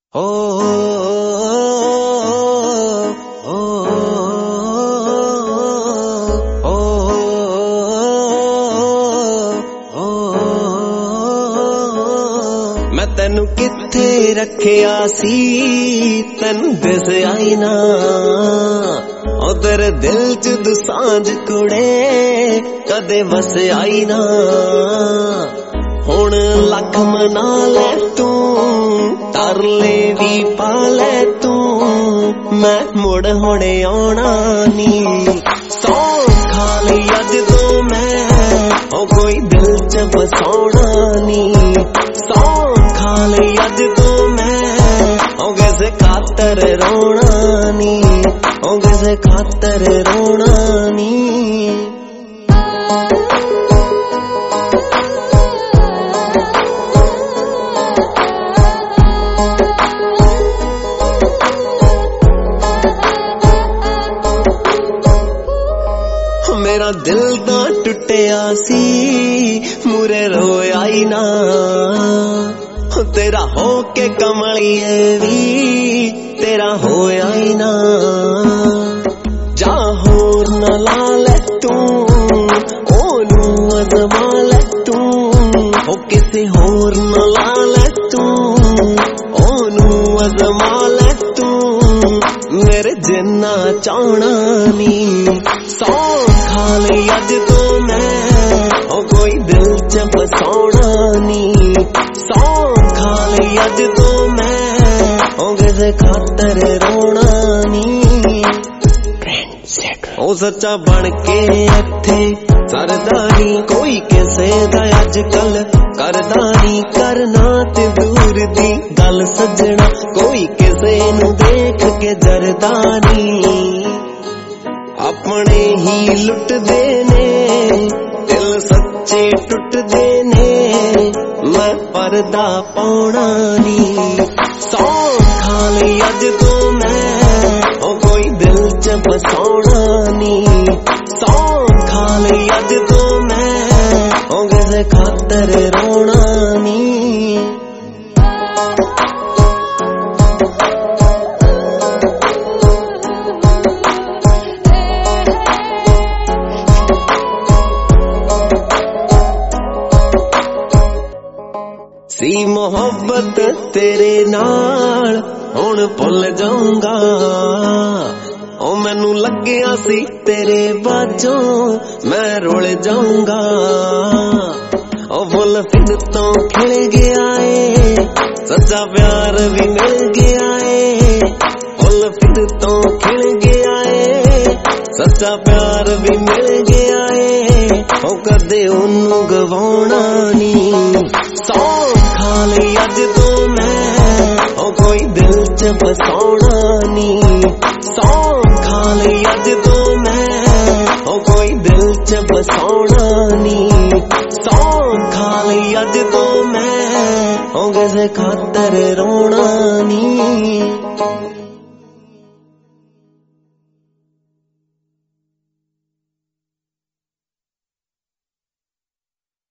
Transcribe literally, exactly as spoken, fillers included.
ओ, ओ, ओ, मैं तेनू किथे रखिया सी तेनू दिस आई ना ओ तेरे दिल च दुसांझ कुड़े कदे वस आई ना हुण लख मना ले तू तरले भी पा ले तू मैं मुड़ हुणे आना नी सौ खा ली अज तो मैं ओ कोई दिल च बसाउणा नी सौ खा ली अज तो मैं ओ किसे खातर रोना नी ओ किसे खातर रोना नी मेरा दिल दा टुटिया सी मुरे रोया ही ना तेरा हो के कमलिए भी तेरा होया ही ना जा होर न ला ले तू ओनू अजमा ले तू ओ किसी होर न ला ले तू ओनू अजमा ले तू मेरे जिन्ना चाहना नी सौ खा ली अज तो मैं ओ कोई दिल च बसाउणा नी सौ खा ली अज तो मैं ओ किसे खातर रोना नी ओ सच्चा बन के इत्थे सरदा नी कोई किसे दा अज कल करदा नी करना ते दूर दी गल सजना कोई किसे नू देख के जरदा नी अपने ही लुटदे ने दिल सच्चे टुटदे ने मैं पर्दा पाउणा नी सौ खा ली अज तो मैं ओ कोई दिल च बसाउणा नी सौ खा ली अज तो मैं ओ किसे खातर रोना नी सी मोहब्बत तेरे नाल हुण भुल जाऊंगा ओ मैनू लग्या सी तेरे बाजों मैं रुल जाऊंगा ओ फुल फिर तो खिल गया है सच्चा प्यार भी मिल गया है फुल फिर तो खिल गया है सच्चा प्यार भी मिल गया है ओ कदे ओनू गवाउणा नी सौ खा ली अज तो मैं ओ कोई दिल च बसाउणा नी सौ खा ली अज तो मैं ओ कोई दिल च बसाउणा नी सौ खा ली अज तो मैं ओ किसे खातर रोना नी।